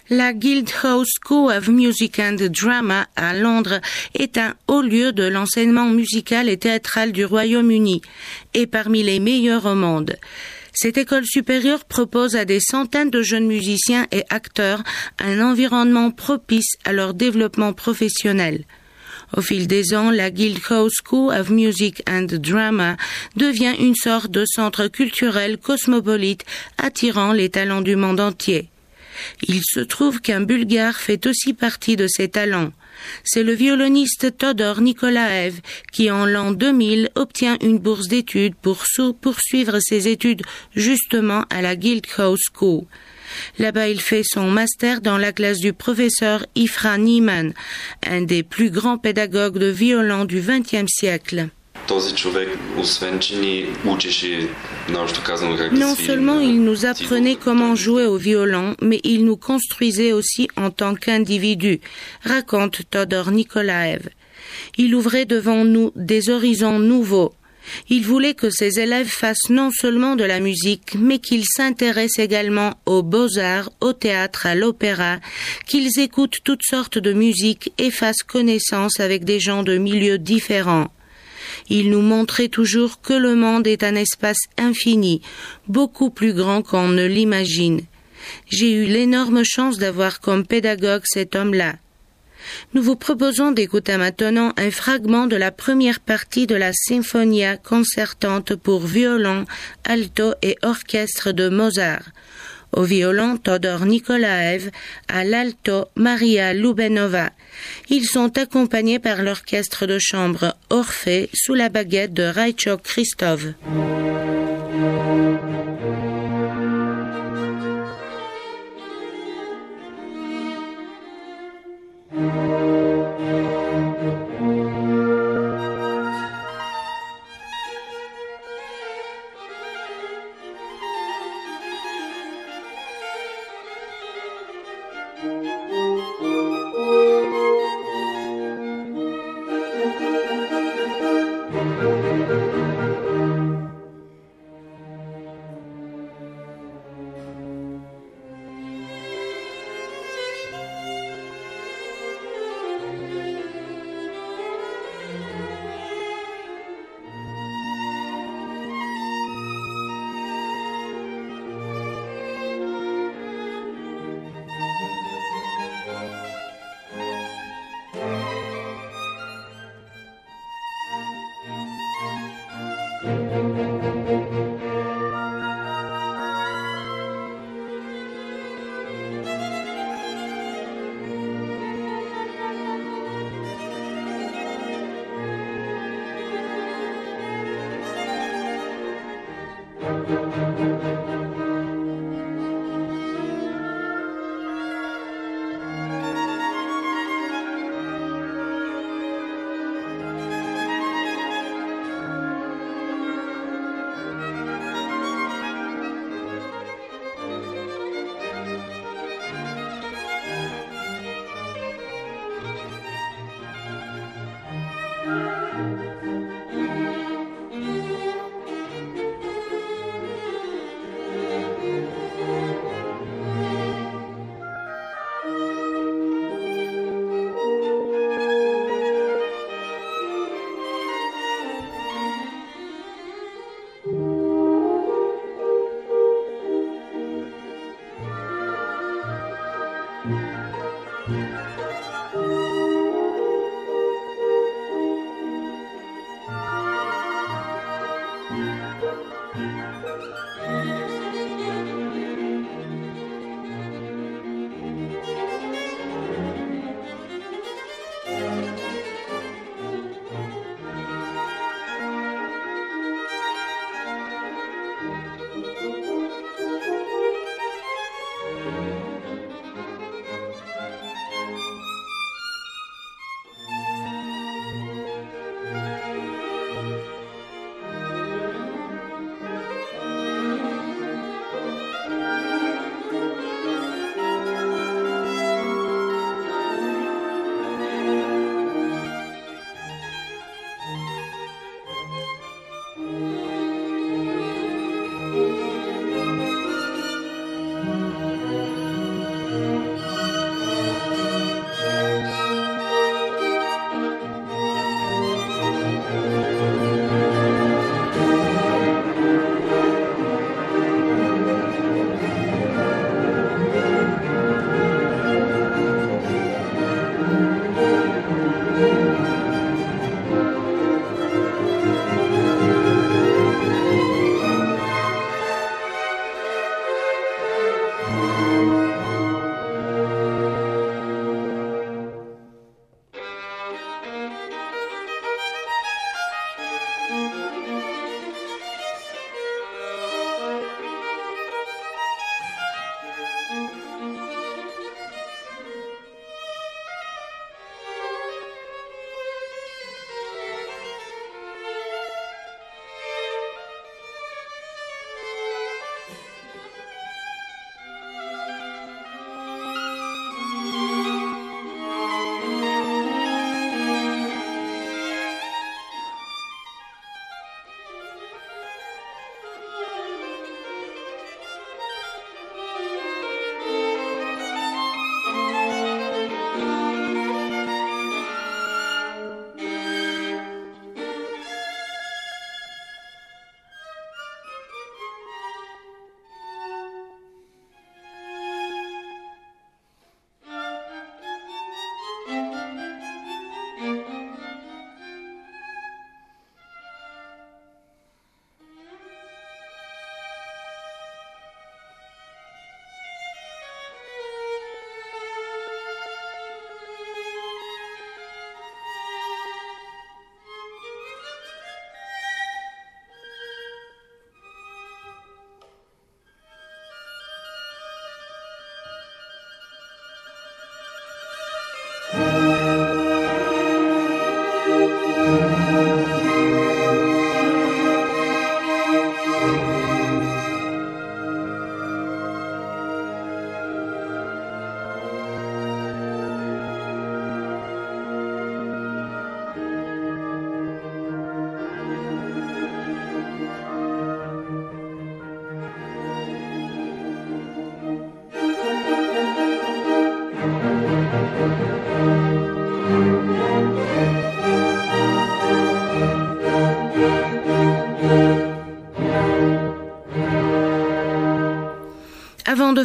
La Guildhall School of Music and Drama à Londres est un haut lieu de l'enseignement musical et théâtral du Royaume-Uni et parmi les meilleurs au monde. Cette école supérieure propose à des centaines de jeunes musiciens et acteurs un environnement propice à leur développement professionnel. Au fil des ans, la Guildhall School of Music and Drama devient une sorte de centre culturel cosmopolite attirant les talents du monde entier. Il se trouve qu'un Bulgare fait aussi partie de ces talents. C'est le violoniste Todor Nikolaev qui, en l'an 2000, obtient une bourse d'études pour poursuivre ses études justement à la Guildhall School. Là-bas, il fait son master dans la classe du professeur Ifra Niemann, un des plus grands pédagogues de violon du XXe siècle. Non seulement il nous apprenait comment jouer au violon, mais il nous construisait aussi en tant qu'individus, raconte Todor Nikolaev. Il ouvrait devant nous des horizons nouveaux. Il voulait que ses élèves fassent non seulement de la musique, mais qu'ils s'intéressent également aux beaux-arts, au théâtre, à l'opéra, qu'ils écoutent toutes sortes de musique et fassent connaissance avec des gens de milieux différents. Il nous montrait toujours que le monde est un espace infini, beaucoup plus grand qu'on ne l'imagine. J'ai eu l'énorme chance d'avoir comme pédagogue cet homme-là. Nous vous proposons d'écouter maintenant un fragment de la première partie de la Sinfonia concertante pour violon, alto et orchestre de Mozart. Au violon, Todor Nikolaev, à l'alto, Maria Lubenova. Ils sont accompagnés par l'orchestre de chambre Orphée sous la baguette de Raichok Christov.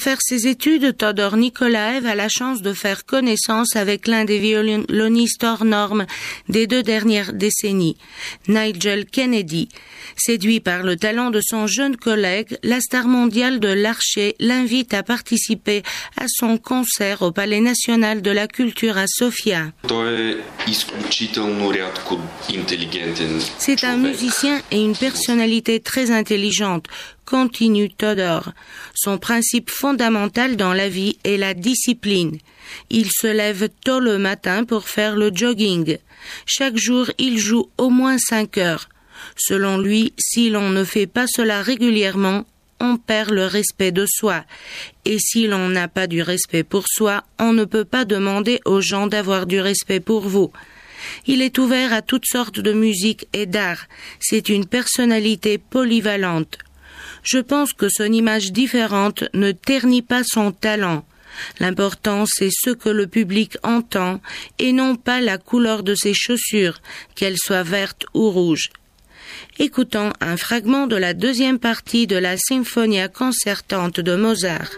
faire ses études, Todor Nikolaev a la chance de faire connaissance avec l'un des violonistes hors normes des 2 dernières décennies, Nigel Kennedy. Séduit par le talent de son jeune collègue, la star mondiale de l'archet l'invite à participer à son concert au Palais national de la culture à Sofia. C'est un musicien et une personnalité très intelligente, continue Todor. Son principe fondamental dans la vie est la discipline. Il se lève tôt le matin pour faire le jogging. Chaque jour, il joue au moins 5 heures. Selon lui, si l'on ne fait pas cela régulièrement, on perd le respect de soi. Et si l'on n'a pas du respect pour soi, on ne peut pas demander aux gens d'avoir du respect pour vous. Il est ouvert à toutes sortes de musique et d'art. C'est une personnalité polyvalente. Je pense que son image différente ne ternit pas son talent. L'important, c'est ce que le public entend et non pas la couleur de ses chaussures, qu'elles soient vertes ou rouges. Écoutons un fragment de la 2e partie de la Symphonia concertante de Mozart.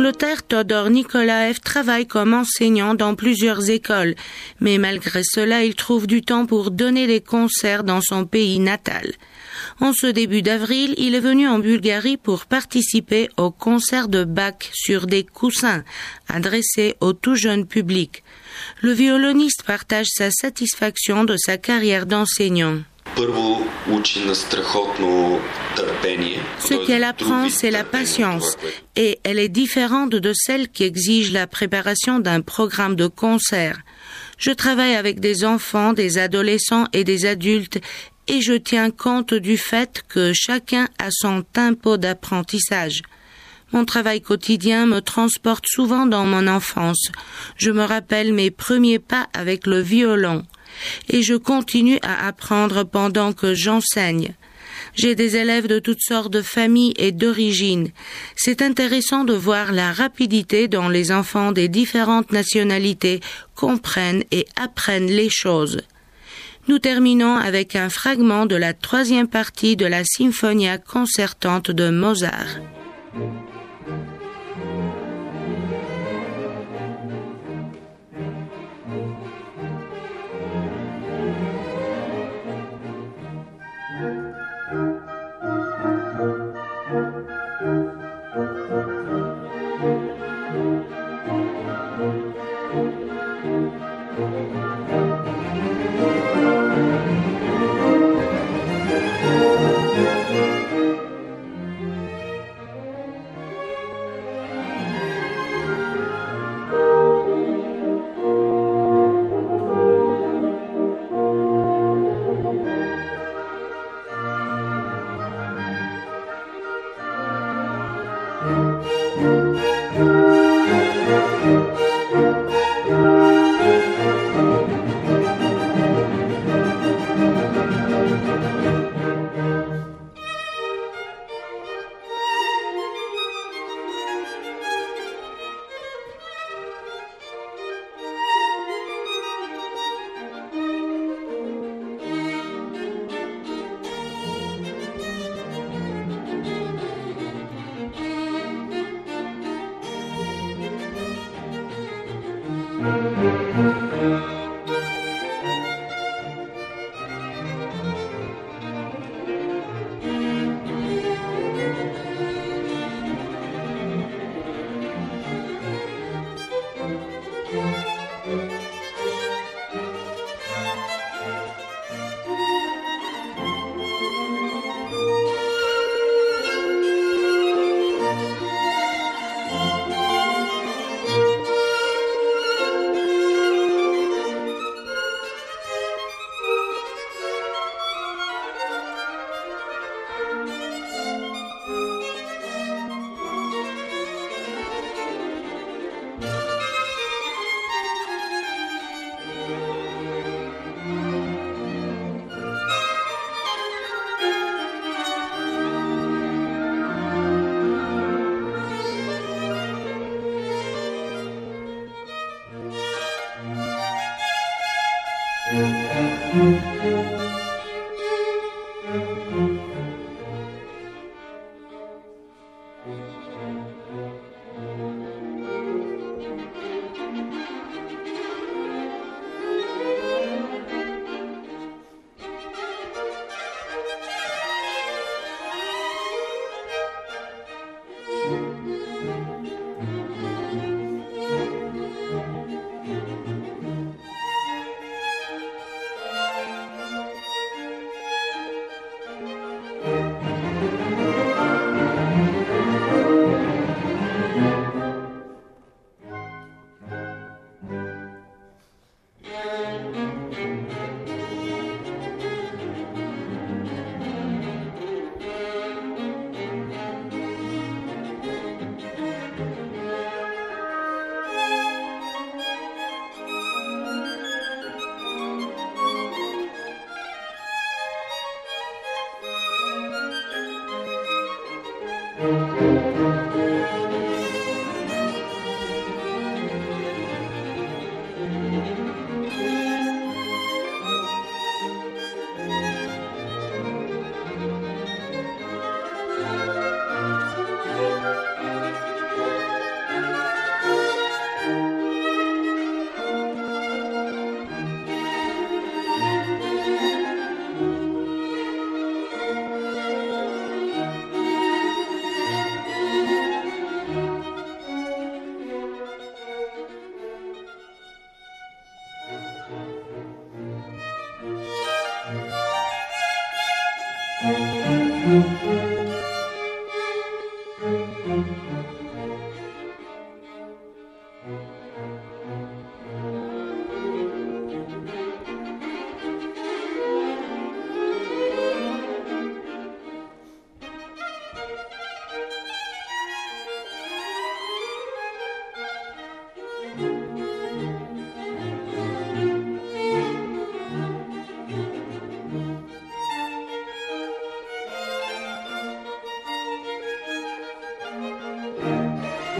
Angleterre, Todor Nikolaev travaille comme enseignant dans plusieurs écoles, mais malgré cela, il trouve du temps pour donner des concerts dans son pays natal. En ce début d'avril, il est venu en Bulgarie pour participer au concert de Bach sur des coussins, adressé au tout jeune public. Le violoniste partage sa satisfaction de sa carrière d'enseignant. Ce qu'elle apprend, c'est la patience, et elle est différente de celle qui exige la préparation d'un programme de concert. Je travaille avec des enfants, des adolescents et des adultes, et je tiens compte du fait que chacun a son tempo d'apprentissage. Mon travail quotidien me transporte souvent dans mon enfance. Je me rappelle mes premiers pas avec le violon. Et je continue à apprendre pendant que j'enseigne. J'ai des élèves de toutes sortes de familles et d'origines. C'est intéressant de voir la rapidité dont les enfants des différentes nationalités comprennent et apprennent les choses. Nous terminons avec un fragment de la 3e partie de la Symphonia concertante de Mozart.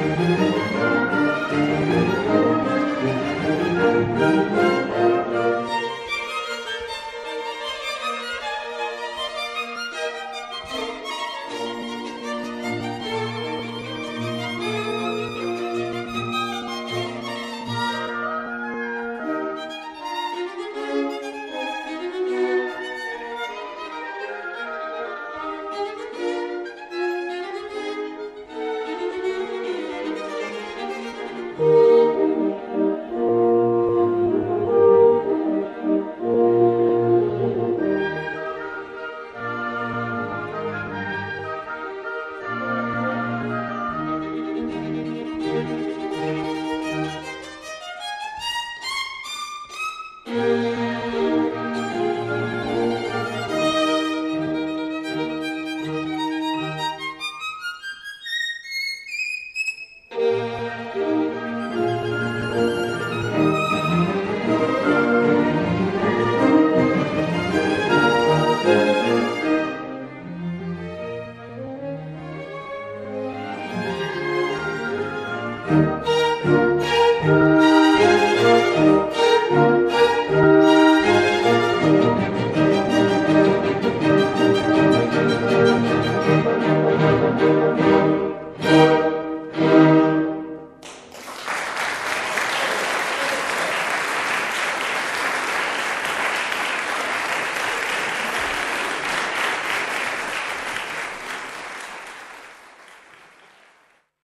Thank you.